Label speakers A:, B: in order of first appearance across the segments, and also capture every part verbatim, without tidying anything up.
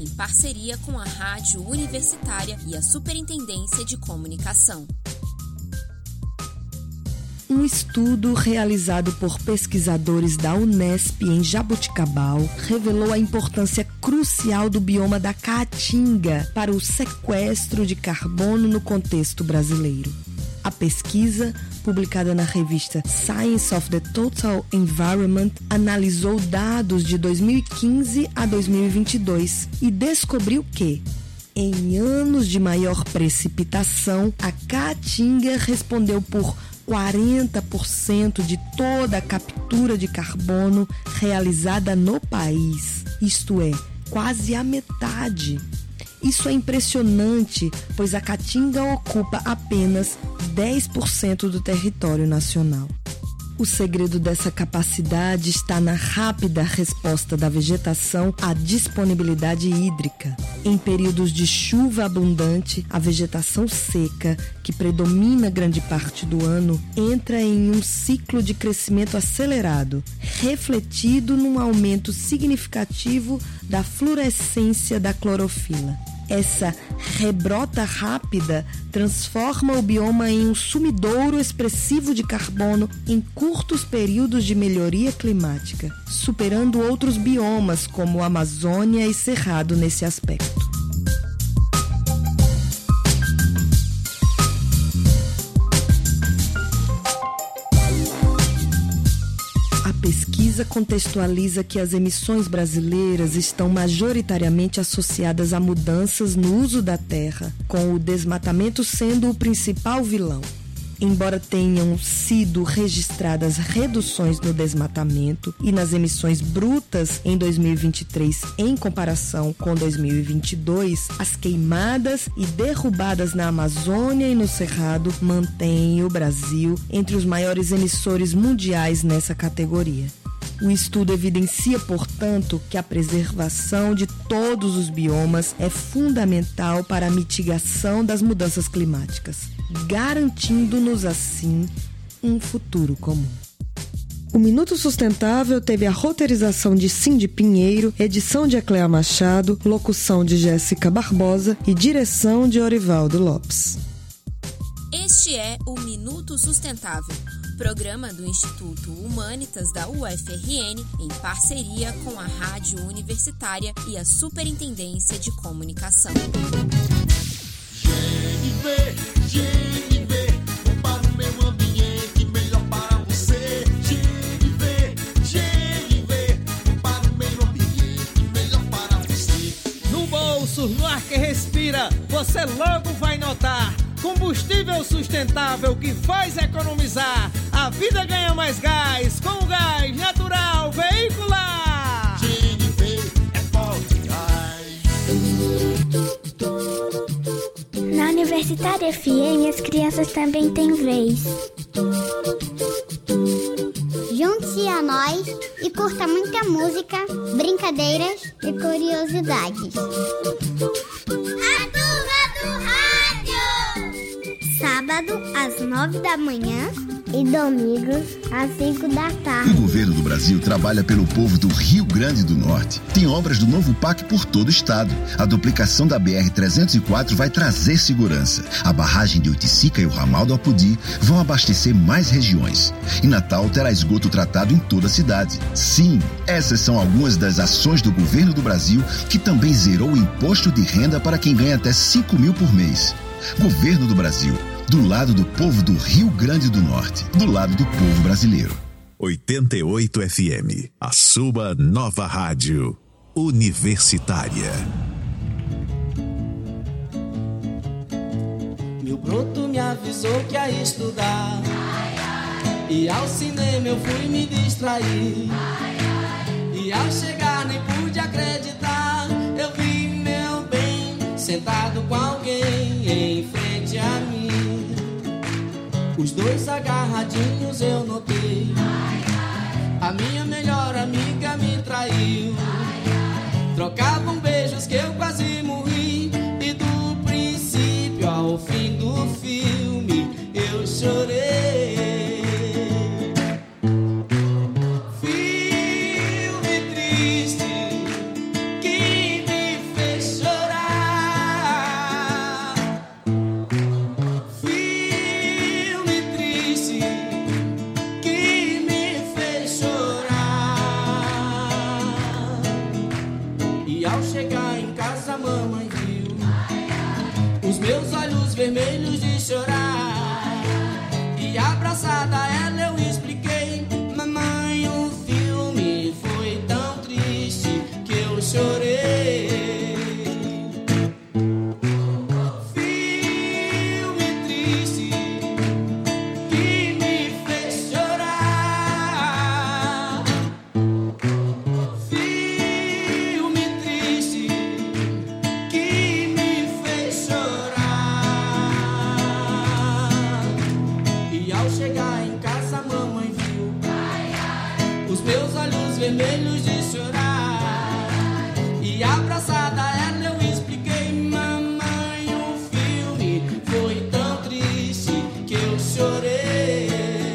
A: em parceria com a Rádio Universitária e a Superintendência de Comunicação.
B: Um estudo realizado por pesquisadores da Unesp em Jaboticabal revelou a importância crucial do bioma da Caatinga para o sequestro de carbono no contexto brasileiro. A pesquisa, publicada na revista Science of the Total Environment, analisou dados de dois mil e quinze a dois mil e vinte e dois e descobriu que, em anos de maior precipitação, a Caatinga respondeu por quarenta por cento de toda a captura de carbono realizada no país, isto é, quase a metade. Isso é impressionante, pois a Caatinga ocupa apenas dez por cento do território nacional. O segredo dessa capacidade está na rápida resposta da vegetação à disponibilidade hídrica. Em períodos de chuva abundante, a vegetação seca, que predomina grande parte do ano, entra em um ciclo de crescimento acelerado, refletido num aumento significativo da fluorescência da clorofila. Essa rebrota rápida transforma o bioma em um sumidouro expressivo de carbono em curtos períodos de melhoria climática, superando outros biomas como Amazônia e Cerrado nesse aspecto. A pesquisa contextualiza que as emissões brasileiras estão majoritariamente associadas a mudanças no uso da terra, com o desmatamento sendo o principal vilão. Embora tenham sido registradas reduções no desmatamento e nas emissões brutas em dois mil e vinte e três em comparação com dois mil e vinte e dois, as queimadas e derrubadas na Amazônia e no Cerrado mantêm o Brasil entre os maiores emissores mundiais nessa categoria. O estudo evidencia, portanto, que a preservação de todos os biomas é fundamental para a mitigação das mudanças climáticas, garantindo-nos, assim, um futuro comum. O Minuto Sustentável teve a roteirização de Cindy Pinheiro, edição de Ecléa Machado, locução de Jéssica Barbosa e direção de Orivaldo Lopes.
A: Este é o Minuto Sustentável, programa do Instituto Humanitas da U F R N em parceria com a Rádio Universitária e a Superintendência de Comunicação.
C: G N V, G N V, bom para o meio ambiente, melhor para você. G N V, G N V, bom para o meio ambiente, melhor para você.
D: No bolso, no ar que respira, você logo vai notar. Combustível sustentável que faz economizar. A vida ganha mais gás com o gás natural veicular.
C: G N V é forte gás.
E: Na Universitária F M, as crianças também têm vez. Junte-se a nós e curta muita música, brincadeiras e curiosidades. A turma do rádio! Sábado, às nove da manhã e domingo, às cinco da tarde.
F: O governo do Brasil trabalha pelo povo do Rio Grande do Norte. Tem obras do novo P A C por todo o estado. A duplicação da B R trezentos e quatro vai trazer segurança. A barragem de Oiticica e o ramal do Apodi vão abastecer mais regiões. E Natal terá esgoto tratado em toda a cidade. Sim, essas são algumas das ações do governo do Brasil, que também zerou o imposto de renda para quem ganha até cinco mil por mês. Governo do Brasil, do lado do povo do Rio Grande do Norte, do lado do povo brasileiro.
G: oitenta e oito F M, a sua nova rádio universitária.
H: Meu broto me avisou que ia estudar, e ao cinema eu fui me distrair, e ao chegar nem pude acreditar, eu vi meu bem sentado com alguém em frente a mim. Os dois agarradinhos eu notei, a minha melhor amiga me traiu. Trocavam beijos que eu quase morri, e do princípio ao fim do filme eu chorei. Filme triste que me fez chegar em casa a mamãe viu os meus olhos vermelhos de chorar. E abraçada a ela eu expliquei: mamãe, o filme foi tão triste que eu chorei. Vermelhos de chorar. E abraçada a ela eu expliquei: mamãe, o filme foi tão triste que eu chorei.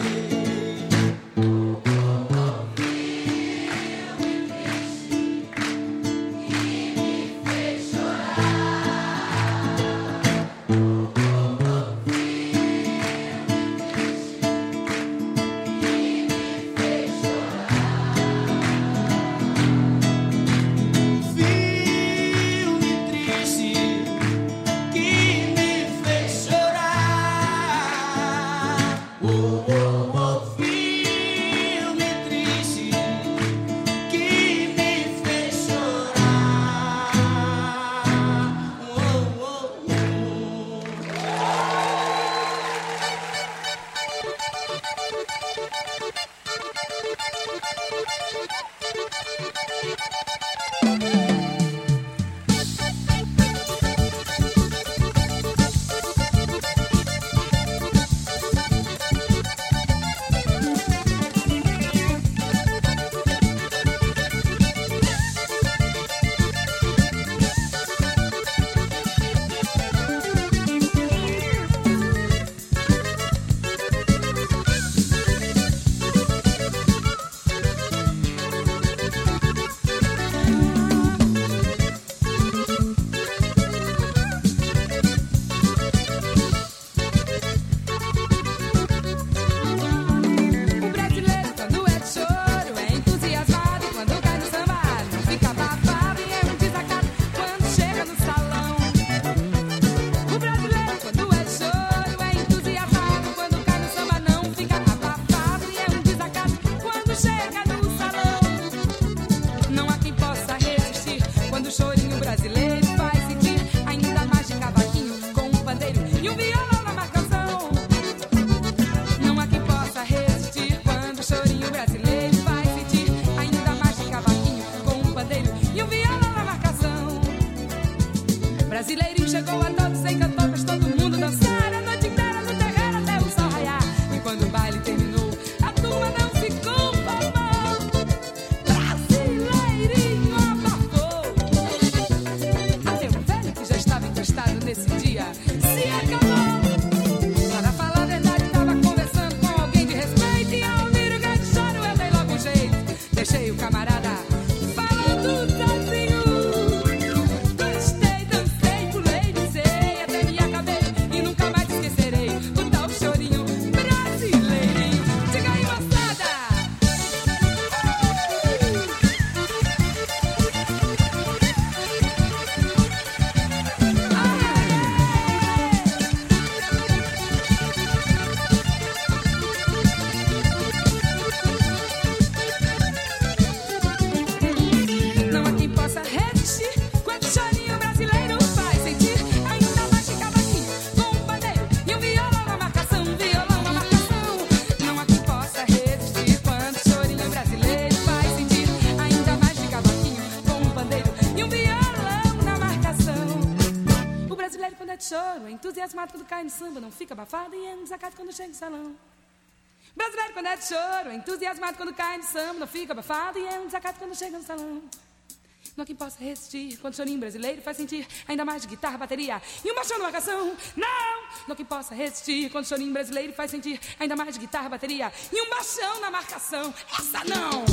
I: Entusiasmado quando cai no samba, não fica abafado e é um desacato quando chega no salão. Brasileiro quando é de choro, entusiasmado quando cai no samba, não fica abafado e é um desacato quando chega no salão. Não há quem possa resistir quando o chorinho brasileiro faz sentir ainda mais de guitarra, bateria e um baixão na marcação. Não! Não há quem possa resistir quando o chorinho brasileiro faz sentir ainda mais de guitarra, bateria e um baixão na marcação. Essa não!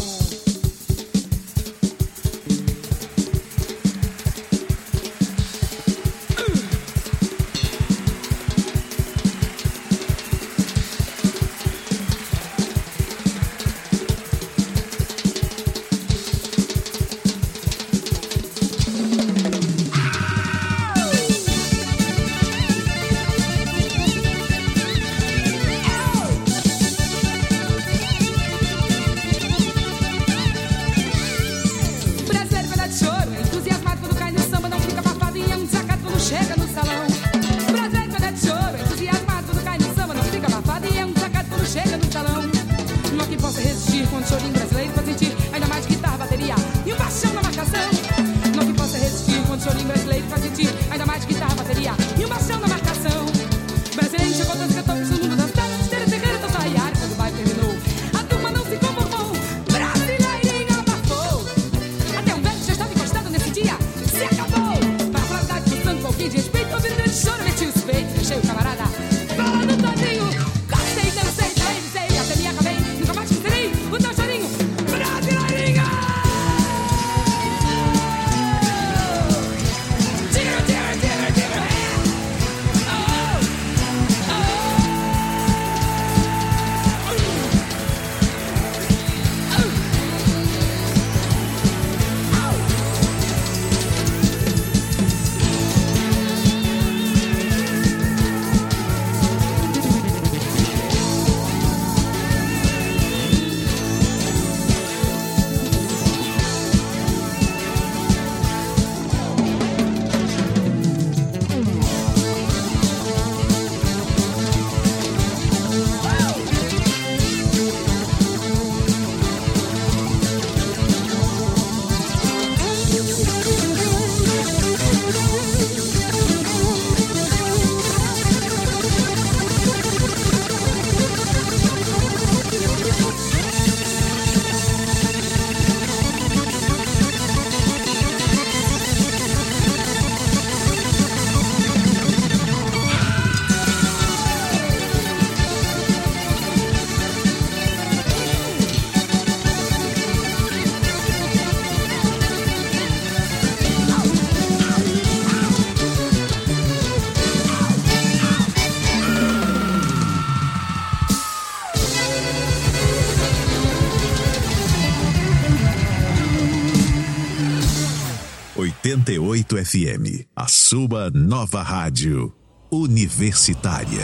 G: oito F M, a sua nova rádio universitária.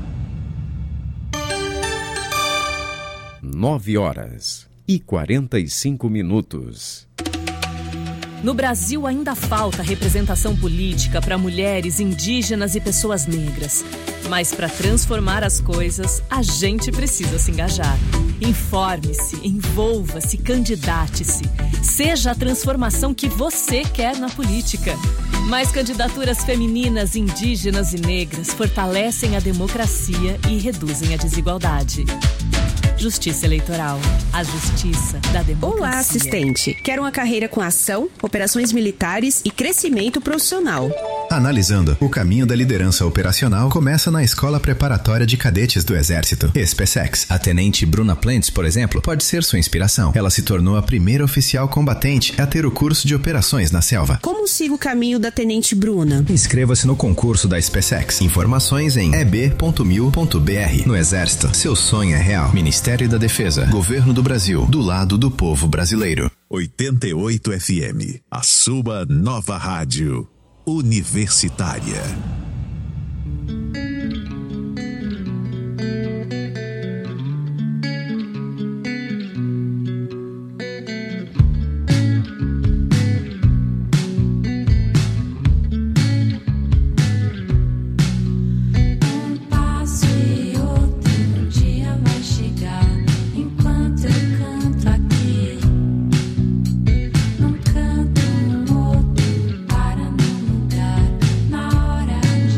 J: Nove horas e quarenta e cinco minutos.
K: No Brasil ainda falta representação política para mulheres, indígenas e pessoas negras. Mas para transformar as coisas, a gente precisa se engajar. Informe-se, envolva-se, candidate-se. Seja a transformação que você quer na política. Mais candidaturas femininas, indígenas e negras fortalecem a democracia e reduzem a desigualdade. Justiça Eleitoral. A justiça da democracia.
L: Olá, assistente. Quero uma carreira com ação, operações militares e crescimento profissional.
M: Analisando, o caminho da liderança operacional começa na Escola Preparatória de Cadetes do Exército, SpaceX. A tenente Bruna Plentes, por exemplo, pode ser sua inspiração. Ela se tornou a primeira oficial combatente a ter o curso de operações na selva.
L: Como sigo o caminho da tenente Bruna?
M: Inscreva-se no concurso da SpaceX. Informações em e b ponto mil ponto b r. No Exército, seu sonho é real. Ministério da Defesa, Governo do Brasil, do lado do povo brasileiro.
G: oitenta e oito F M, a sua nova rádio universitária.
N: Num canto, um outro, para num lugar, na hora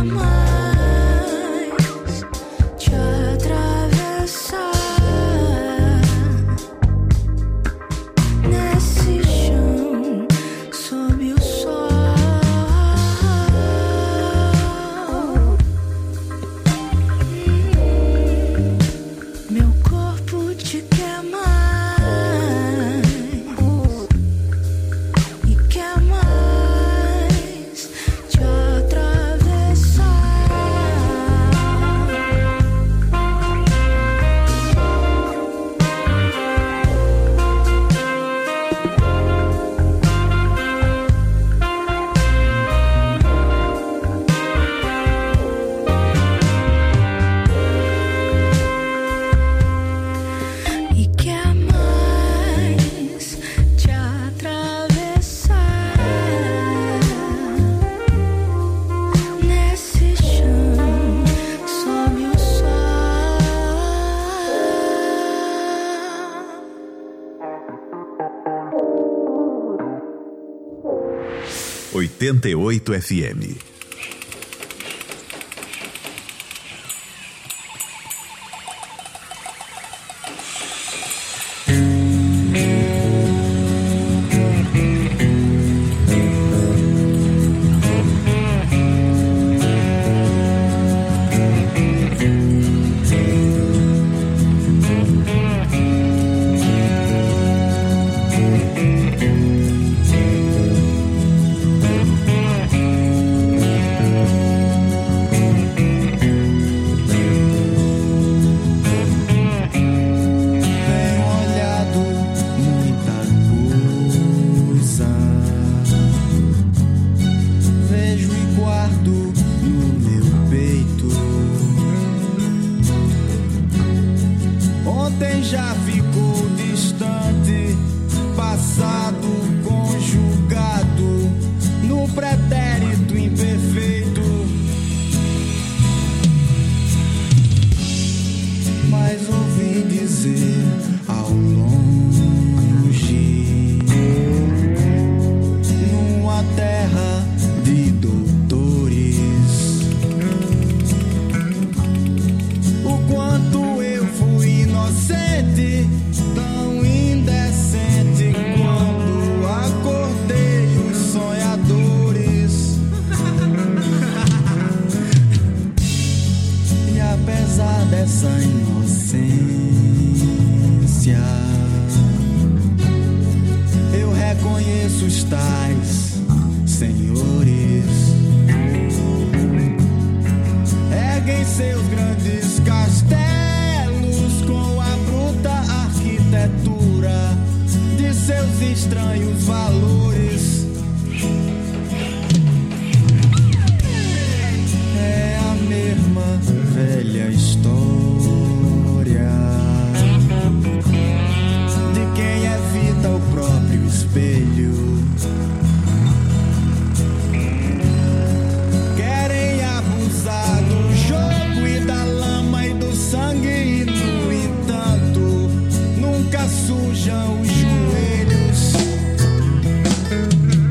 G: oitenta e oito F M.
C: Sujam os joelhos.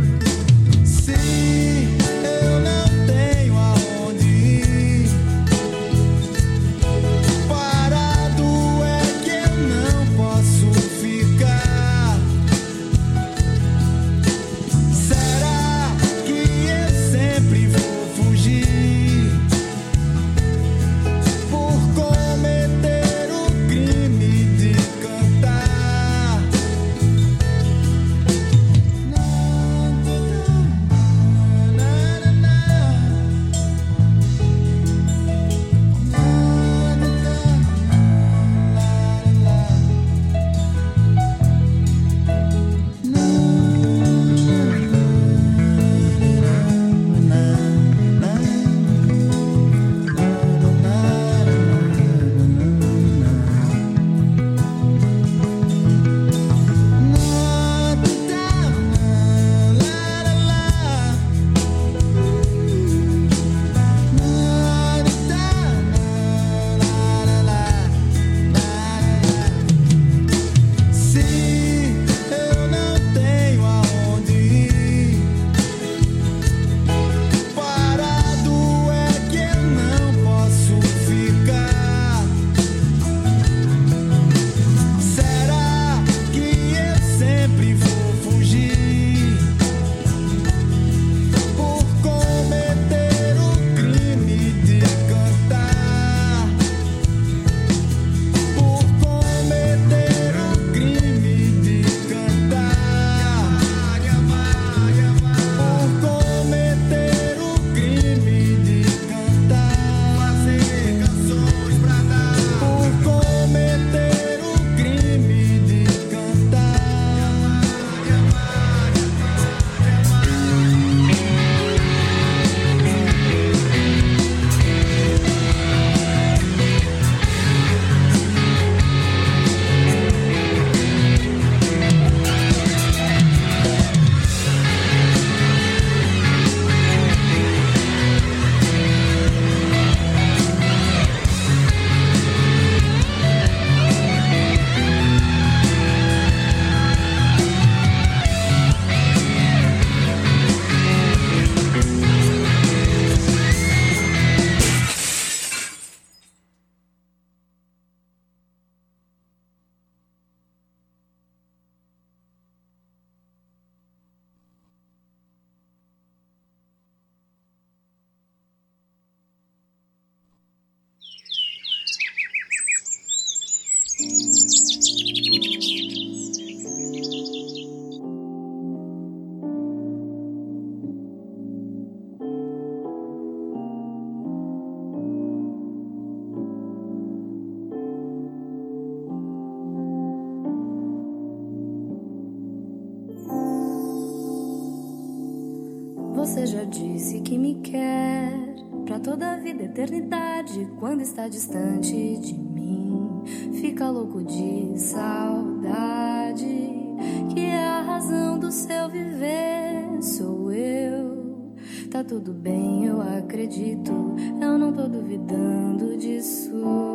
N: disse que me quer pra toda a vida, eternidade. Quando está distante de mim, fica louco de saudade. Que é a razão do seu viver, sou eu. Tá tudo bem, eu acredito, eu não tô duvidando disso.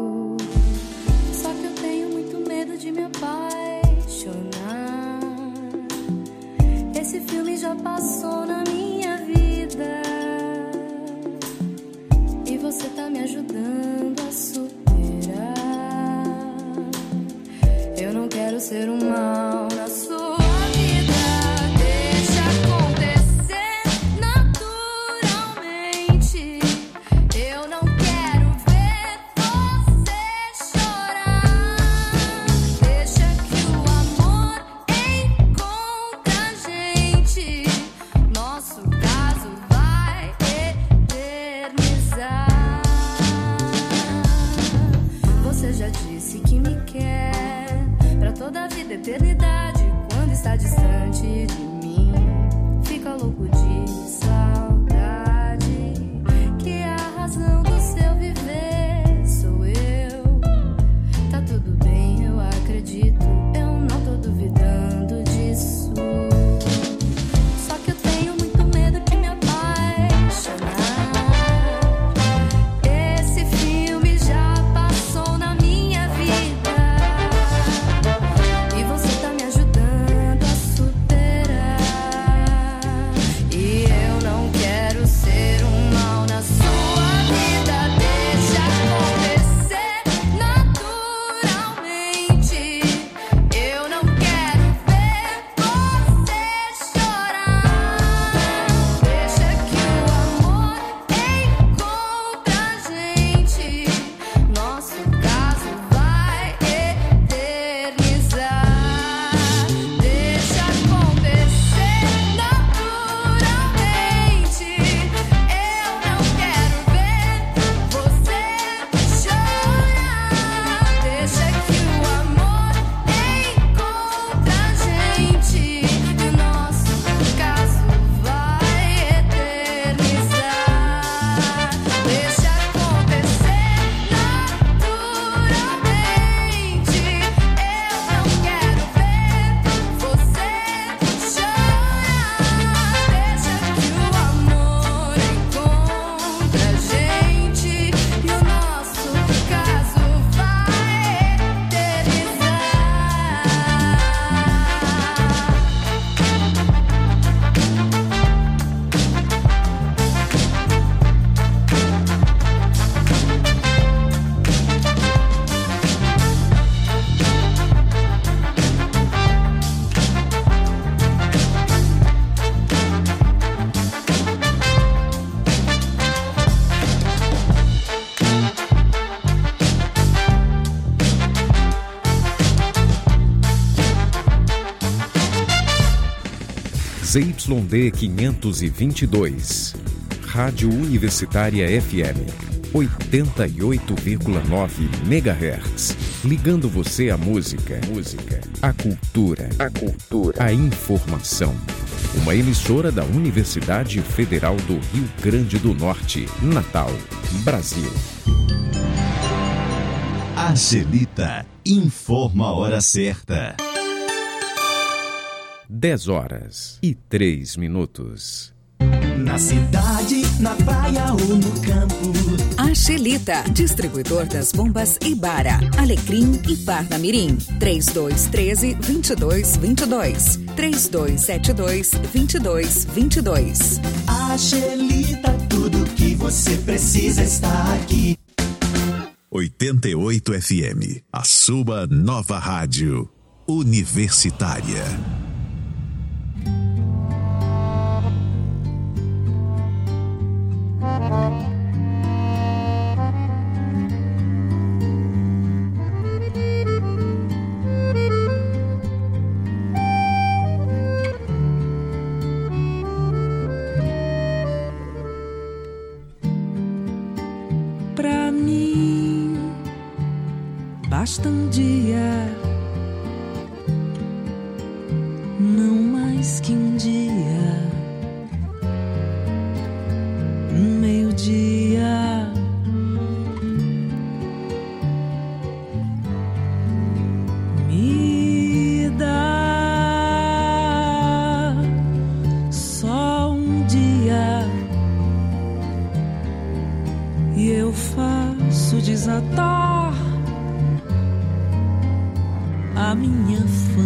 N: Só que eu tenho muito medo de me apaixonar. Esse filme já passou na minha vida e você tá me ajudando a superar. Eu não quero ser um mal na sua vida. Deixa acontecer naturalmente. Eu não quero ver você chorar. Deixa que o amor encontre a gente. Nosso caso vai eternizar. Você já disse que me quer pra toda a vida, eternidade. Quando está distante de mim, fica louco de saudade. Que é a razão do seu viver, sou eu. Tá tudo bem, eu acredito, eu não tô duvidando disso. Só que eu tenho muito medo de me apaixonar. Esse filme já passou na minha vida e você tá me ajudando a superar. E eu não quero ser um mal na sua vida. Deixa acontecer naturalmente. Eu não quero ver você chorar. Deixa que o amor encontre a gente. Nosso caso vai eternizar. Deixa acontecer naturalmente. Eu não quero ver você chorar. Deixa que o amor encontre a gente. E o nosso caso vai eternizar. Deixa acontecer naturalmente. Eu não quero ver você chorar. Deixa que o amor encontre a gente. E o nosso caso vai eternizar.
J: Z Y D quinhentos e vinte e dois, Rádio Universitária F M, oitenta e oito vírgula nove megahertz, ligando você à música, música, à cultura, à cultura, à informação. Uma emissora da Universidade Federal do Rio Grande do Norte, Natal, Brasil.
O: Angelita informa a hora certa.
J: dez horas e três minutos.
C: Na cidade, na praia ou no campo.
P: Angelita, distribuidor das bombas Ibara, Alecrim e Parnamirim. três dois um três, dois dois dois dois. três dois sete dois, dois dois dois dois.
C: Angelita, tudo que você precisa está aqui.
G: oitenta e oito F M, a sua nova rádio universitária.
P: Pra mim, basta um dia, não mais que um dia.
Q: e eu faço desatar a minha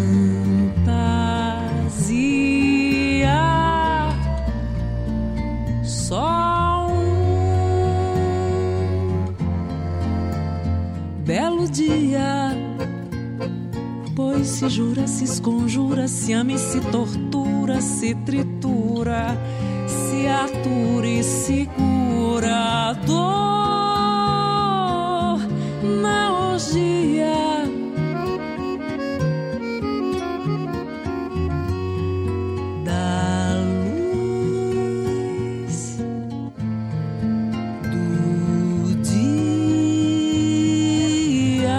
Q: fantasia. Só um belo dia, pois se jura, se esconjura, se ama e se tortura, se tritura, se atura e segura a dor na orgia. Da luz do dia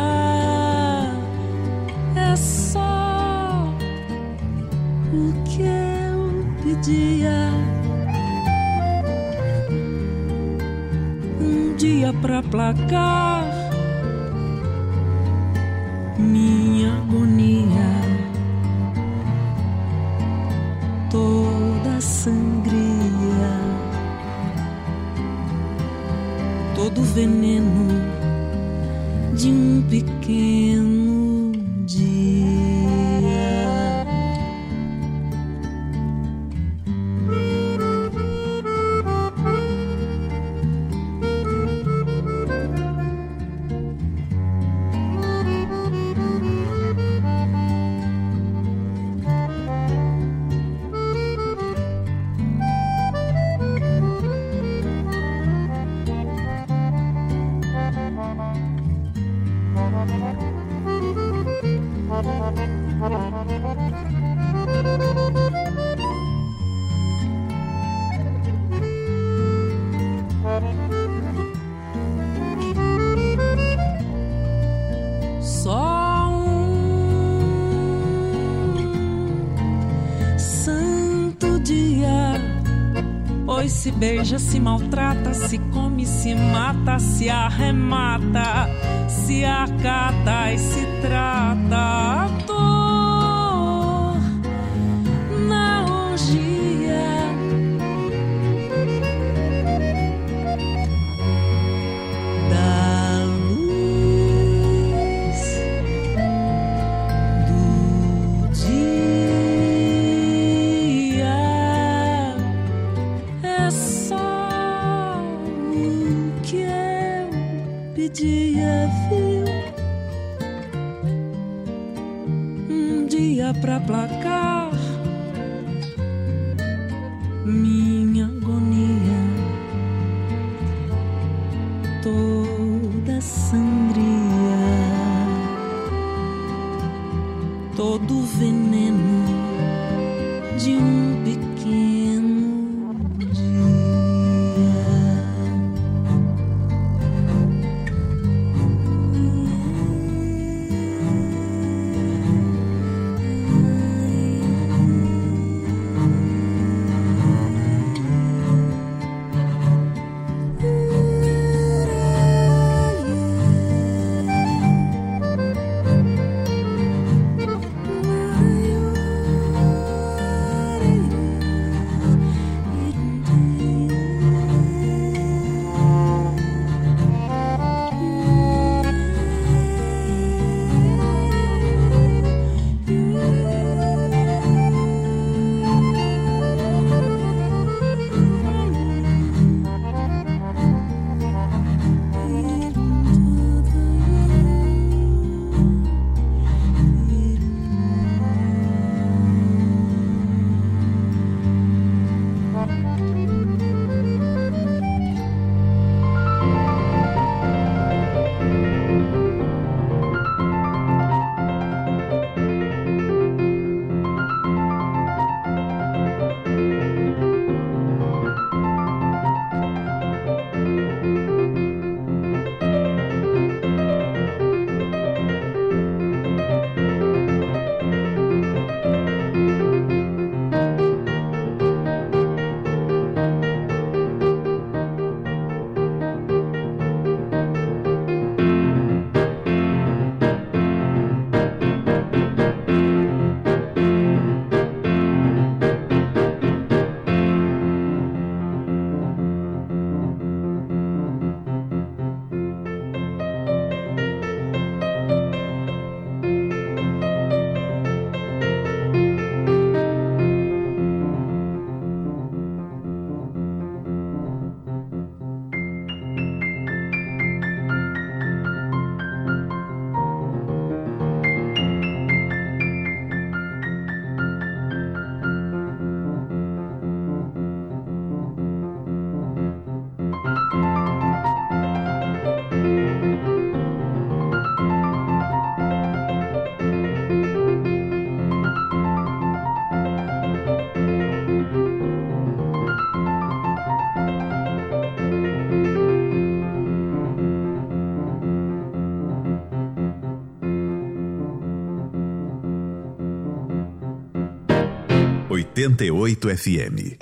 Q: é só o que eu pedia. Um dia pra placar minha agonia, toda sangria, todo veneno de um pequeno dia. Só um santo dia, pois se beija, se maltrata, se come, se mata, se arremata, se acata e se trata a dor na orgia. Da luz do dia é só o que eu pedia, viu? Um dia pra placar minha agonia, toda sangria, todo veneno de um pequeno dia.
G: oitenta e oito F M.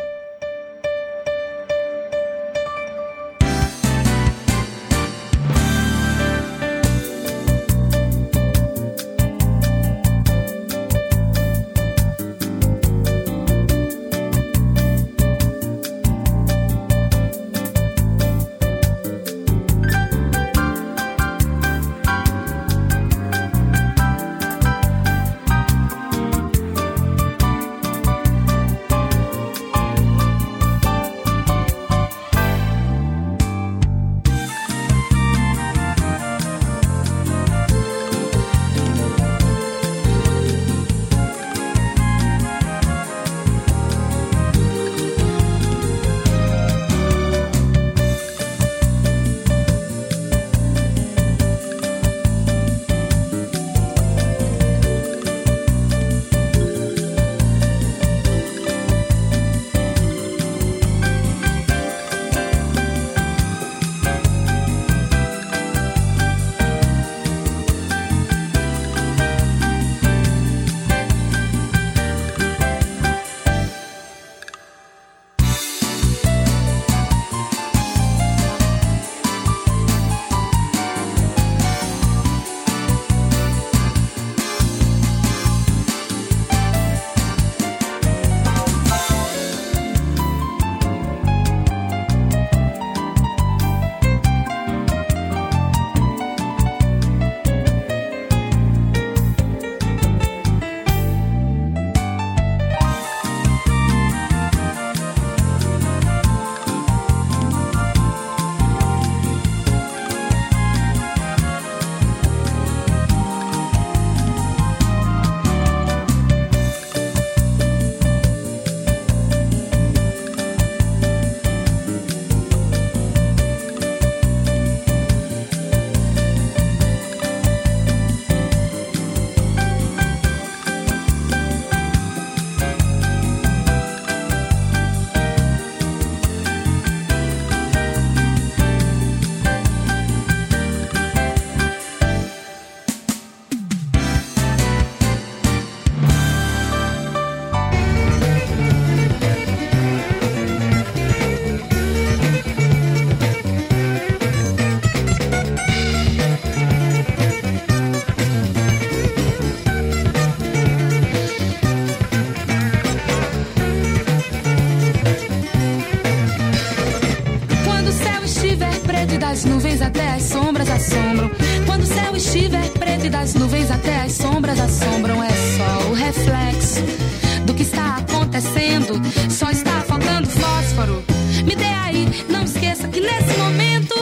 I: das nuvens até as sombras assombram. Quando o céu estiver preto e das nuvens até as sombras assombram, é só o reflexo do que está acontecendo. Só está faltando fósforo. Me dê aí, não esqueça que nesse momento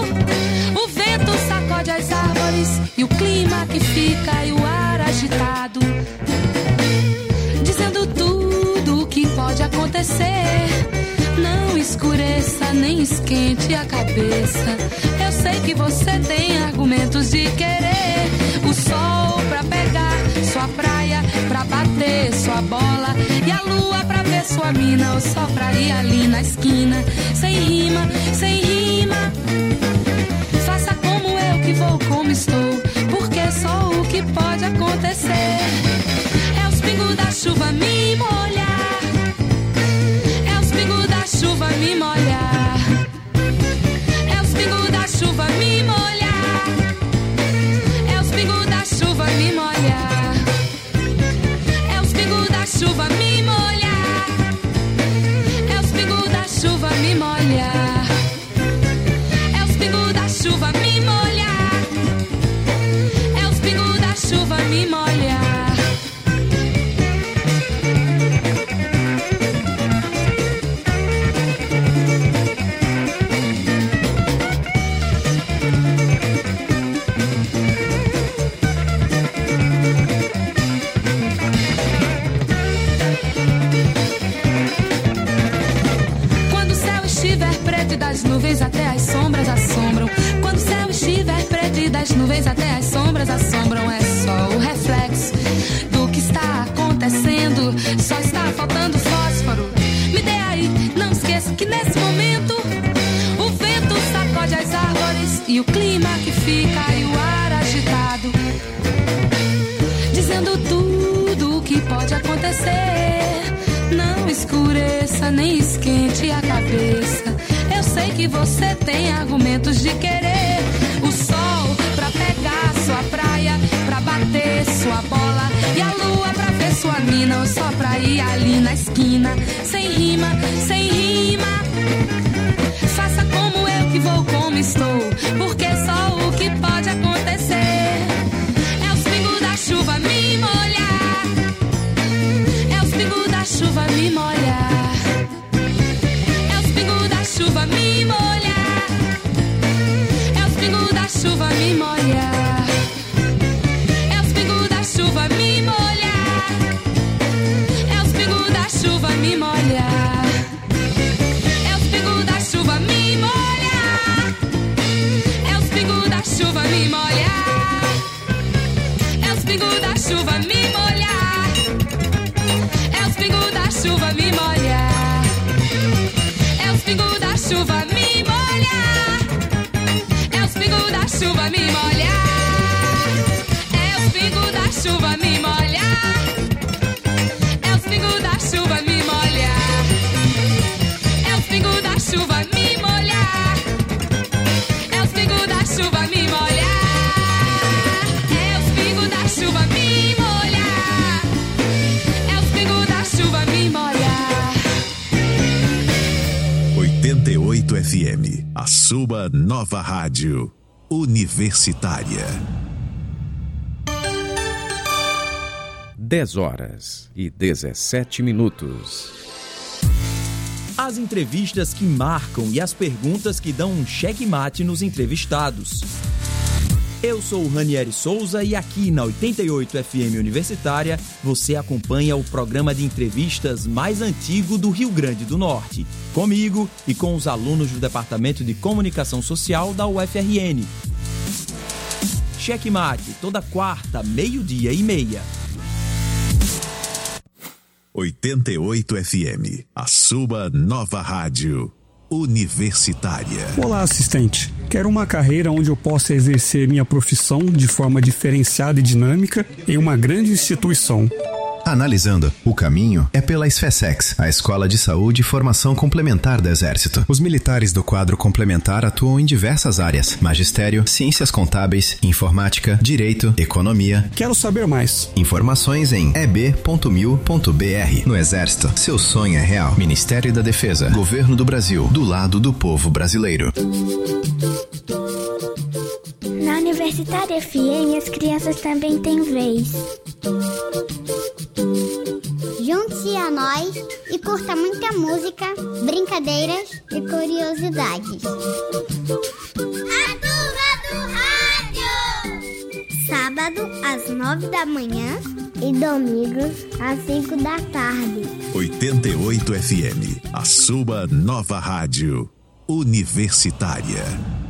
I: o vento sacode as árvores e o clima que fica e o ar agitado, dizendo tudo o que pode acontecer. Não escureça nem esquente a cabeça. Eu sei que você tem argumentos de querer o sol pra pegar sua praia, pra bater sua bola, e a lua pra ver sua mina, ou só pra ir ali na esquina. Sem rima, sem rima. Faça como eu que vou como estou, porque só o que pode acontecer é os pingos da chuva me molhar. Chuva me molhar, é os pingos da chuva me molhar, é os pingos da chuva me molhar, é os pingos da chuva me molhar, é os pingos da chuva me molhar, é os pingos da chuva me molhar, é os pingos da chuva me molhar. Das nuvens até as sombras assombram. Quando o céu estiver preto e das nuvens até as sombras assombram, é só o reflexo do que está acontecendo. Só está faltando fósforo. Me dê aí, não esqueça que nesse momento o vento sacode as árvores e o clima que fica e o ar agitado, dizendo tudo o que pode acontecer. Não obscureça, nem esquente a cabeça. Eu sei que você tem argumentos de querer o sol pra pegar sua praia, pra bater sua bola, e a lua pra ver sua mina, ou só pra ir ali na esquina. Sem rima, sem rima. Faça como eu que vou como estou, porque só o que pode acontecer é os pingos da chuva me molhar, é os pingos da chuva me molhar, é os pingos da chuva me molhar, é os pingos da chuva me molhar, é os pingos da chuva me molhar, é os pingos da chuva me molhar, é os pingos da chuva me molhar, é os pingos da chuva me molhar, é os pingos da chuva me molhar, é os pingos da chuva me molhar, é os pingos da chuva me molhar, é os pingos da chuva me molhar, é os pingos da chuva me molhar, é os pingos da chuva me molhar, é os pingos da chuva me molhar, é os pingos da chuva me molhar, é os pingos da chuva me molhar, é os pingos da chuva me molhar.
G: oitenta e oito F M, a sua nova rádio universitária.
J: dez horas e dezessete minutos.
R: As entrevistas que marcam e as perguntas que dão um checkmate nos entrevistados. Eu sou o Ranieri Souza e aqui na oitenta e oito F M Universitária você acompanha o programa de entrevistas mais antigo do Rio Grande do Norte, comigo e com os alunos do Departamento de Comunicação Social da U F R N. Checkmate, toda quarta, meio-dia e meia.
G: oitenta e oito F M, a sua nova rádio universitária.
S: Olá, assistente. Quero uma carreira onde eu possa exercer minha profissão de forma diferenciada e dinâmica em uma grande instituição.
M: Analisando, o caminho é pela SFESEX, a Escola de Saúde e Formação Complementar do Exército. Os militares do quadro complementar atuam em diversas áreas: magistério, ciências contábeis, informática, direito, economia.
S: Quero saber mais.
M: Informações em e b ponto mil ponto b r. No Exército, seu sonho é real. Ministério da Defesa, Governo do Brasil, do lado do povo brasileiro.
E: Na Universitária F M, as crianças também têm vez. Junte-se a nós e curta muita música, brincadeiras e curiosidades. A Turma do Rádio! Sábado às nove da manhã e domingos às cinco da tarde.
G: oitenta e oito F M, a sua nova rádio universitária.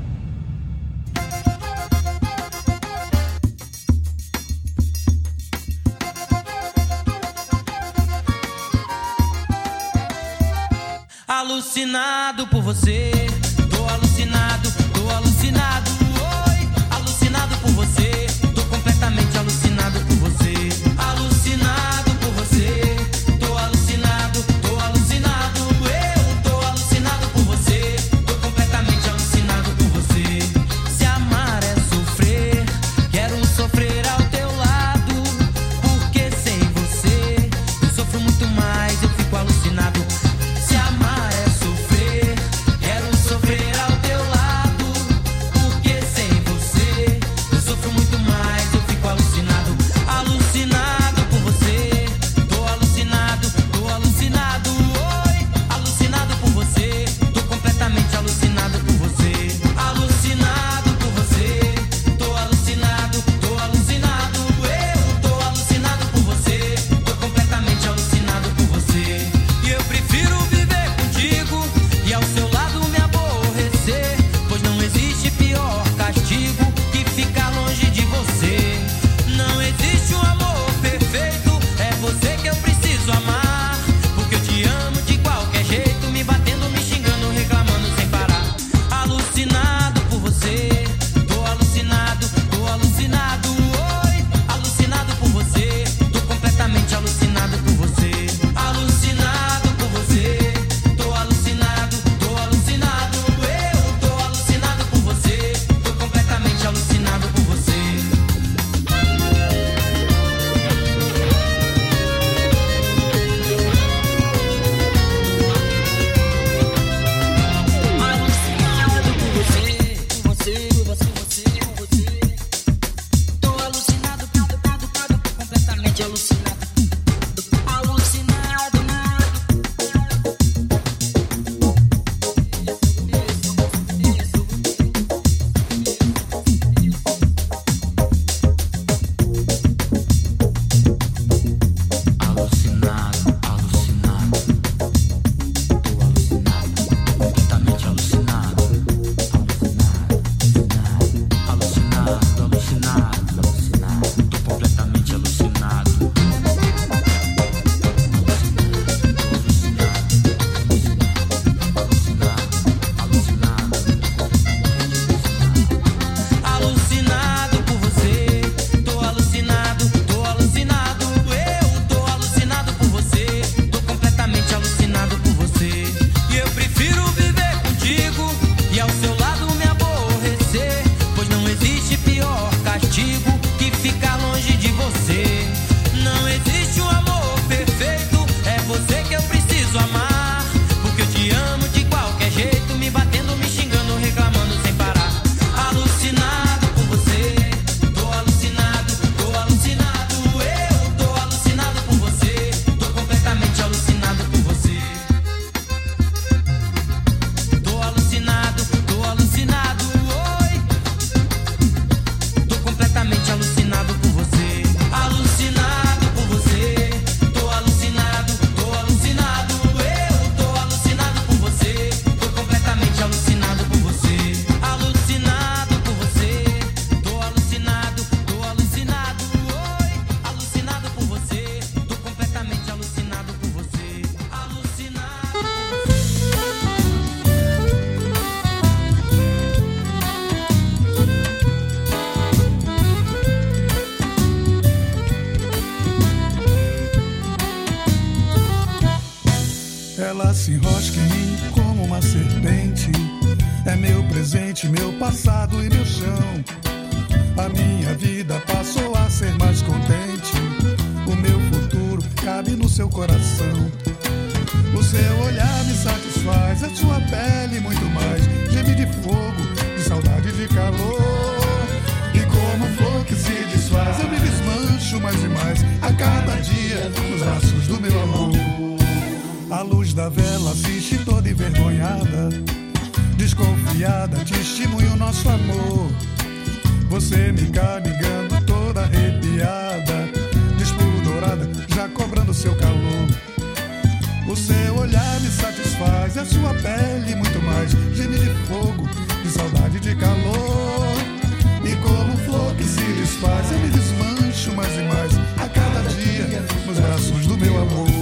T: Alucinado por você, tô alucinado, tô alucinado, oi, alucinado por você, tô completamente alucinado por você, alucinado por você, tô alucinado, tô alucinado, eu tô alucinado por você, tô completamente alucinado por você. Se amar é sofrer, quero sofrer ao teu lado, porque sem você eu sofro muito mais, eu fico alucinado. Se amar é sofrer, quero sofrer ao teu lado,
U: passado e meu chão. A minha vida passou a ser mais contente. O meu futuro cabe no seu coração. O seu olhar me satisfaz, a sua pele muito mais. Geme de fogo, de saudade, de calor. E como flor que se desfaz, eu me desmancho mais e mais a cada dia nos braços do meu amor. A luz da vela assiste toda envergonhada, desconfiada, testemunha o nosso amor. Você me carregando toda arrepiada, despudorada, já cobrando seu calor. O seu olhar me satisfaz, a sua pele muito mais. Geme de fogo, de saudade, de calor. E como flor que se desfaz, eu me desmancho mais e mais a cada dia nos braços do meu amor.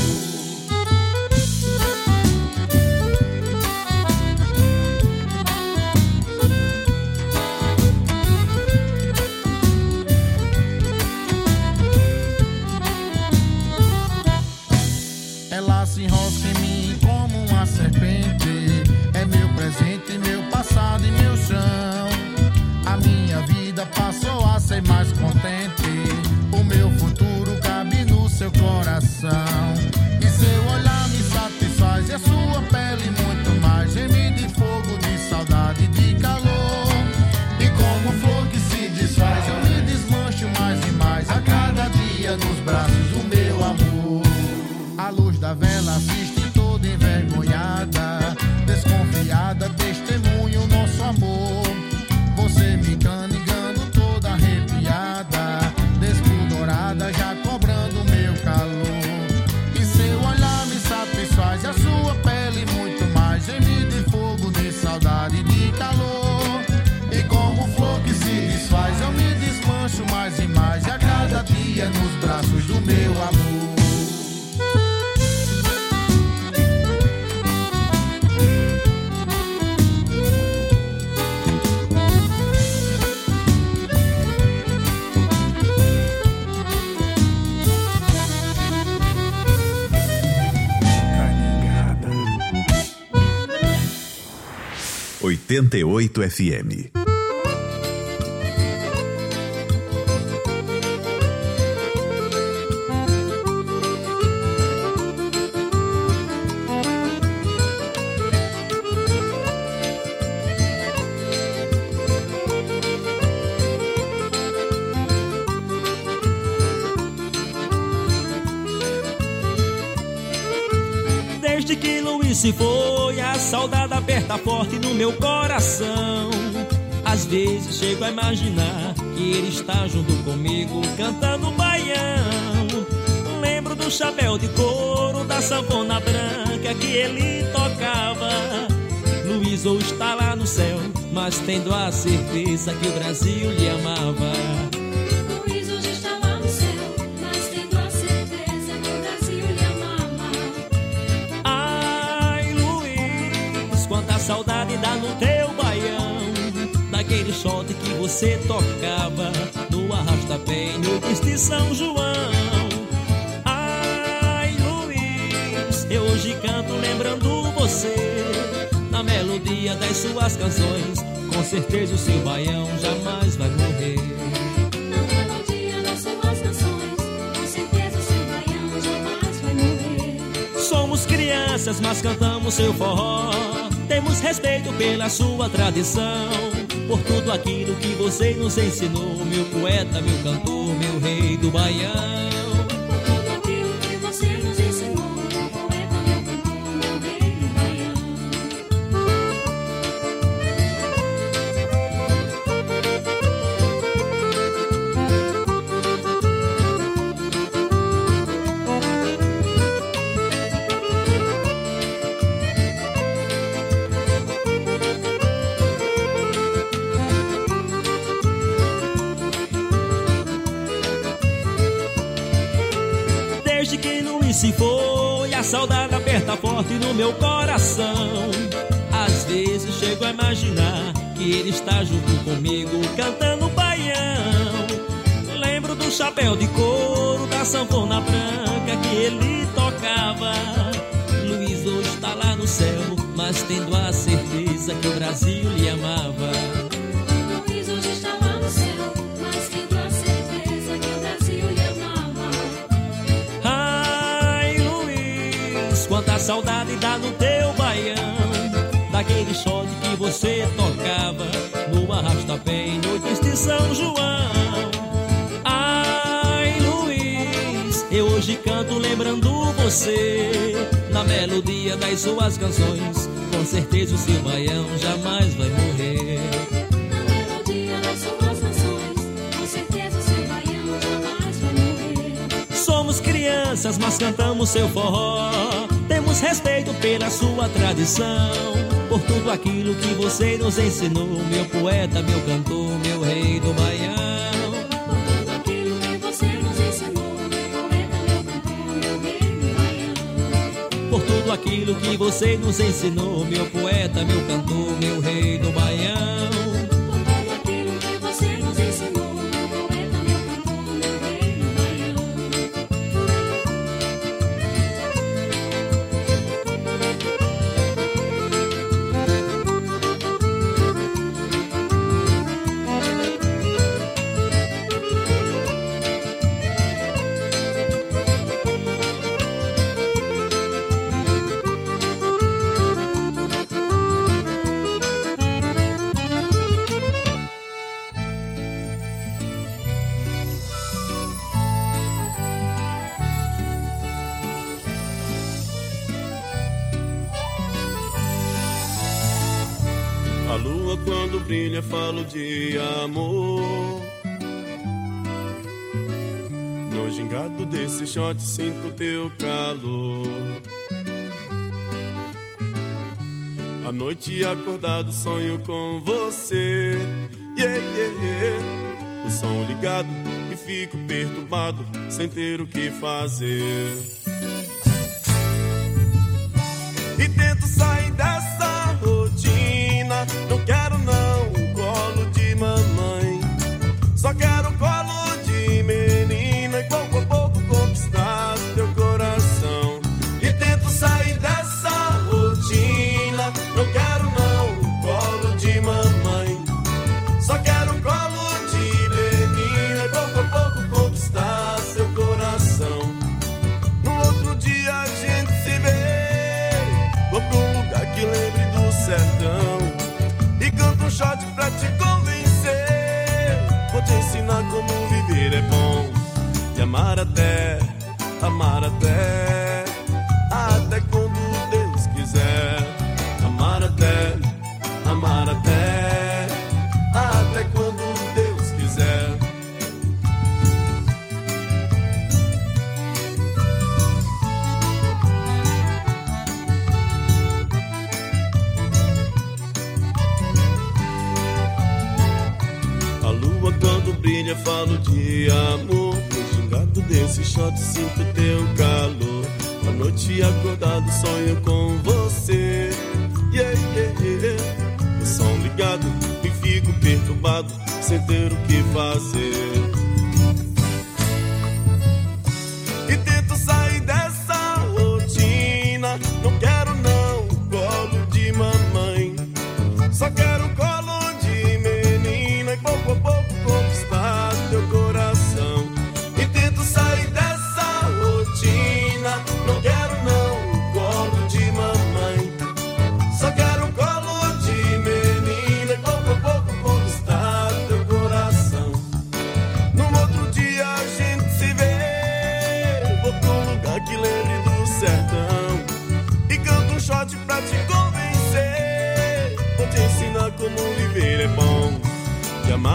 C: Ela se enrosca em mim como uma serpente. É meu presente, meu passado e meu chão. A minha vida passou a ser mais contente. O meu futuro cabe no seu coração. E seu olhar me satisfaz, e a sua pele muito mais. Geme de fogo, de saudade, de calor. E como flor que se desfaz, eu me desmancho mais e mais a cada dia nos braços do meu amor. A luz da vela assiste toda envergonhada, desconfiada, testemunha o nosso amor. Você me canigando toda arrepiada, despudorada, já cobrando meu calor. E seu olhar me satisfaz, a sua pele muito mais. Geme de fogo, de saudade, de calor. E como flor que se desfaz, eu me desmancho mais e mais a cada dia nos braços do meu amor.
G: oitenta e oito F M.
V: Desde que Luiz se foi, a saudade aperta forte no meu coração. Às vezes chego a imaginar que ele está junto comigo, cantando baião. Lembro do chapéu de couro, da sanfona branca que ele tocava. Luiz hoje está lá no céu, mas tendo a certeza que o Brasil lhe amava.
N: Luiz hoje está lá no céu, mas tendo a certeza que o Brasil lhe amava.
V: Ai, Luiz, quanta saudade dá no teu baião, daquele shot que você tocava no arrasta-pé no Cristo de São João. Ai, Luiz, eu hoje canto lembrando você, na melodia das suas canções. Com certeza o seu baião jamais vai morrer.
N: Na melodia das suas canções, com certeza o seu baião jamais vai morrer.
V: Somos crianças, mas cantamos seu forró. Temos respeito pela sua tradição, por tudo aquilo que você nos ensinou, meu poeta, meu cantor, meu rei do baião. Desde que Luiz se foi, a saudade aperta forte no meu coração. Às vezes chego a imaginar que ele está junto comigo, cantando baião. Lembro do chapéu de couro, da sanfona branca que ele tocava. Luiz hoje está lá no céu, mas tendo a certeza certeza que o Brasil lhe amava.
A: Luiz hoje está lá no céu, mas tendo a certeza que o Brasil lhe amava.
V: Ai, Luiz, quanta saudade dá no teu baião, daquele shot que você tocava no arrasta-pé em noites de São João. Ai, Luiz, eu hoje canto lembrando você, na melodia das suas canções. Com certeza o seu baião jamais vai morrer.
A: Na melodia das suas canções, com certeza o seu baião jamais vai morrer.
V: Somos crianças, mas cantamos seu forró. Temos respeito pela sua tradição, por tudo aquilo que você nos ensinou, meu poeta, meu cantor, meu rei do baião. Por tudo aquilo que você nos ensinou, meu poeta, meu cantor, meu rei do baião.
A: Por tudo aquilo que você nos ensinou, meu poeta, meu cantor, meu rei do baião.
B: A lua quando brilha falo de amor. No gingado desse shot sinto teu calor. À noite acordado sonho com você. Yeah, yeah, yeah. O som ligado e fico perturbado sem ter o que fazer. E tento sair dessa rotina. Não quero não um colo de mamãe, só quero um colo de menina e pouco a pouco conquistar teu coração. E tento sair dessa rotina. Não quero não um colo de mamãe, só quero um colo de menina e pouco a pouco conquistar seu coração. No outro dia a gente se vê, vou pra um lugar que lembre do sertão e canto um shot pra te convencer. Vou te ensinar como viver é bom, e amar até, amar até, até quando Deus quiser. Amar até, amar até, até quando Deus quiser. A lua quando brilha falo de amor. No gingado desse shot sinto teu calor. À noite acordado sonho com você. Yeah, yeah, yeah. O som ligado e fico perturbado sem ter o que fazer.